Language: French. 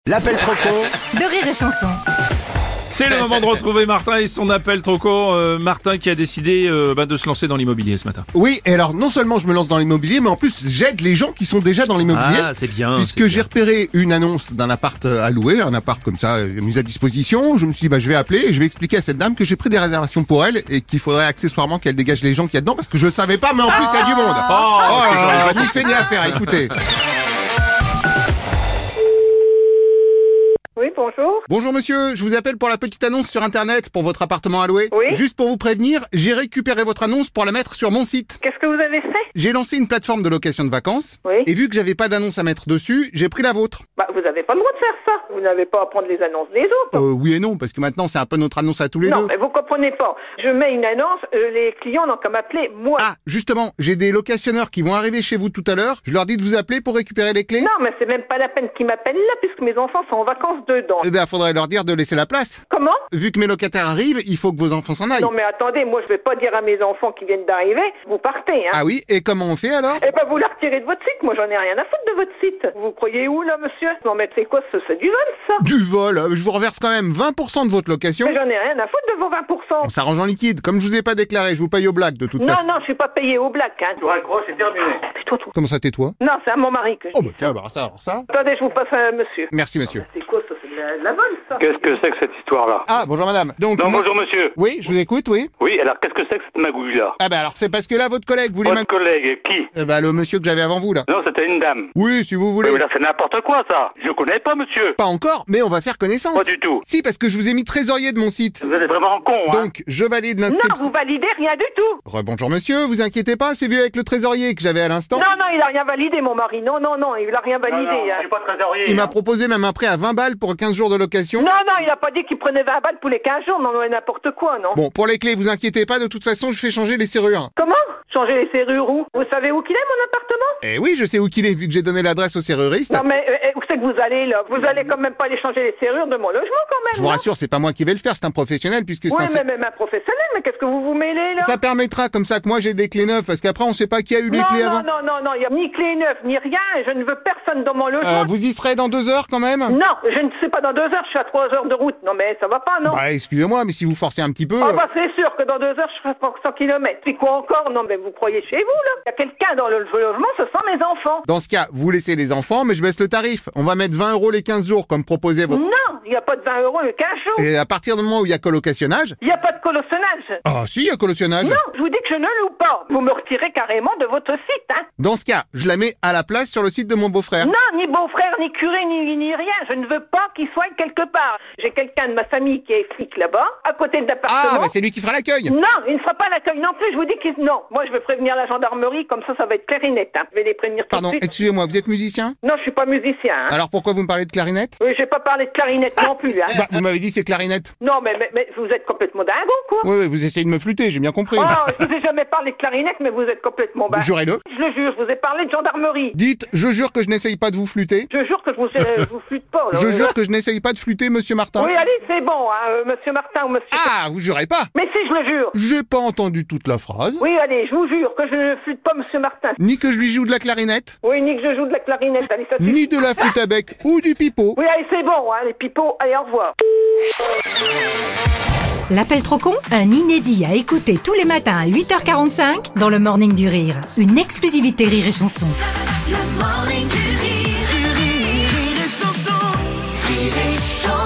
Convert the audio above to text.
L'appel trop con de Rire et Chanson. C'est le moment de retrouver Martin et son appel trop court. Martin qui a décidé de se lancer dans l'immobilier ce matin. Oui, et alors non seulement je me lance dans l'immobilier, mais en plus j'aide les gens qui sont déjà dans l'immobilier. Ah, c'est bien. Puisque j'ai repéré une annonce d'un appart à louer, un appart comme ça mis à disposition. Je me suis dit je vais appeler et je vais expliquer à cette dame que j'ai pris des réservations pour elle et qu'il faudrait accessoirement qu'elle dégage les gens qu'il y a dedans parce que je savais pas, mais en plus il y a du monde. Ni fait ni à faire, écoutez. Oui, bonjour. Bonjour monsieur, je vous appelle pour la petite annonce sur internet pour votre appartement à louer. Oui. Juste pour vous prévenir, j'ai récupéré votre annonce pour la mettre sur mon site. Qu'est-ce que vous avez fait? J'ai lancé une plateforme de location de vacances. Oui. Et vu que j'avais pas d'annonce à mettre dessus, j'ai pris la vôtre. Vous n'avez pas le droit de faire ça. Vous n'avez pas à prendre les annonces des autres. Oui et non, parce que maintenant c'est un peu notre annonce à tous les Non, deux. mais vous comprenez pas. Je mets une annonce, les clients n'ont qu'à m'appeler moi. Ah, justement, j'ai des locationneurs qui vont arriver chez vous tout à l'heure. Je leur dis de vous appeler pour récupérer les clés. Non, mais c'est même pas la peine qu'ils m'appellent là, puisque mes enfants sont en vacances dedans. Eh bien, faudrait leur dire de laisser la place. Comment? Vu que mes locataires arrivent, il faut que vos enfants s'en aillent. Non, mais attendez, moi je vais pas dire à mes enfants qui viennent d'arriver, vous partez, hein. Ah oui, et comment on fait alors? Eh ben, vous la retirez de votre site. Moi, j'en ai rien à foutre de votre site. Vous croyez où, là, monsieur? Non, mais c'est quoi, c'est du vol, ça? Du vol, je vous reverse quand même 20% de votre location. Mais j'en ai rien à foutre de vos 20%. On s'arrange en liquide. Comme je vous ai pas déclaré, je vous paye au black de toute Non, façon. non, je suis pas payé au black, hein. Tu raccroches, c'est terminé. Tais-toi, toi. Comment ça, tais-toi? Non, c'est à mon mari que je Oh dis bah tiens, bah ça, alors ça. Attendez, je vous passe à monsieur. Merci monsieur. C'est quoi ça? C'est de la vol, ça? Qu'est-ce que c'est que cette histoire-là? Ah, bonjour madame. Donc, Non, moi- bonjour monsieur. Oui, je vous écoute, oui. Oui, alors qu'est-ce que c'est que cette magouille-là? Ah bah alors c'est parce que là, votre collègue voulait... Votre collègue, qui? le monsieur que j'avais avant vous, là. Non, c'était une dame. Oui, si vous voulez. Mais là, c'est n'importe quoi, ça. Je connais pas, monsieur. Pas encore, mais on va faire connaissance. Pas du tout. Si, parce que je vous ai mis trésorier de mon site. Vous êtes vraiment con, hein. Donc, je valide Non, l'inscription. vous validez rien du tout. Rebonjour monsieur, vous inquiétez pas, c'est vu avec le trésorier que j'avais à l'instant. Non, non, il a rien validé, mon mari. Non, non, non, il a rien Non, validé. non, hein. je suis pas trésorier. Il m'a proposé même un prêt à 20 balles pour 15 jours de location. Non, non, il a pas dit qu'il prenait 20 balles pour les 15 jours. Non, mais n'importe quoi, non. Bon, pour les clés, vous inquiétez pas, de toute façon, je fais changer les serrures. Comment? Changer les serrures où? Vous savez où qu'il est, mon appartement? Eh oui, je sais où qu'il est, vu que j'ai donné l'adresse au serruriste. Non, mais où c'est que vous allez, là? Vous allez quand même pas aller changer les serrures de mon logement, quand même, Je vous non? rassure, c'est pas moi qui vais le faire, c'est un professionnel, puisque c'est Oui, un... mais même un professionnel, mais qu'est-ce que vous mêlez, là? Ça permettra comme ça que moi j'ai des clés neuves, parce qu'après on sait pas qui a eu les Non, clés non, avant. non, non, non, il y a ni clé neuve, ni rien, et je ne veux personne dans mon logement. Vous y serez dans 2 heures quand même? Non, je ne sais pas dans 2 heures, je suis à 3 heures de route. Non, mais ça va pas, non? Bah excusez-moi, mais si vous forcez un petit peu... Ah bah c'est sûr que dans 2 heures, je ferai 100 km. Puis quoi encore? Non, mais vous croyez chez vous, là? Il y a quelqu'un dans le logement, ce sont mes enfants. Dans ce cas, vous laissez les enfants, mais je baisse le tarif. On va mettre 20 € les 15 jours, comme proposé votre... Non, il n'y a pas de 20 euros le 15 jours. Et à partir du moment où il y a colocationnage... Il n'y a pas de colossonnage. Ah si, il y a colocationnage. Non, je vous dis que je ne loue pas. Vous me retirez carrément de votre site, hein. Dans ce cas, je la mets à la place sur le site de mon beau-frère. Non, ni beau-frère, ni curé, ni rien. Je ne veux pas qu'il soit quelque part. J'ai quelqu'un de ma famille qui est flic là-bas, à côté de l'appartement. Ah, bah c'est lui qui fera l'accueil. Non, il ne fera pas l'accueil non plus, je vous dis qu'il... Non, moi je vais prévenir la gendarmerie, comme ça va être clair et net, hein. Je vais les prévenir tout Pardon, de suite. excusez-moi, vous êtes musicien? Non, je suis pas musicien, hein. Alors pourquoi vous me parlez de clarinette? Oui, j'ai pas parlé de clarinette non plus, hein. Bah, vous m'avez dit c'est clarinette. Non, mais vous êtes complètement dingo, quoi. Oui, vous essayez de me flûter, j'ai bien compris. Oh, je vous ai jamais parlé de clarinette, mais vous êtes complètement bas. Jurez-le. Je le jure, je vous ai parlé de gendarmerie. Dites, je jure que je n'essaye pas de vous flûter. Je jure que je vous flûte pas, là. Je jure que je n'essaye pas de flûter, monsieur Martin. Oui, allez, c'est bon, hein, monsieur Martin ou monsieur... Ah, vous jurez pas? Mais si, je le jure. J'ai pas entendu toute la phrase. Oui, allez, je vous jure que je ne flûte pas monsieur Martin. Ni que je lui joue de la clarinette, Oui, ni que je joue de la clarinette, allez, ça suffit. ni de la flûte à bec ou du pipeau. Oui, allez, c'est bon, hein, les pipeaux, allez, au revoir. L'appel trop con, un inédit à écouter tous les matins à 8h45 dans le Morning du Rire. Une exclusivité Rire et Chanson. Le morning du rire, Rire et chanson.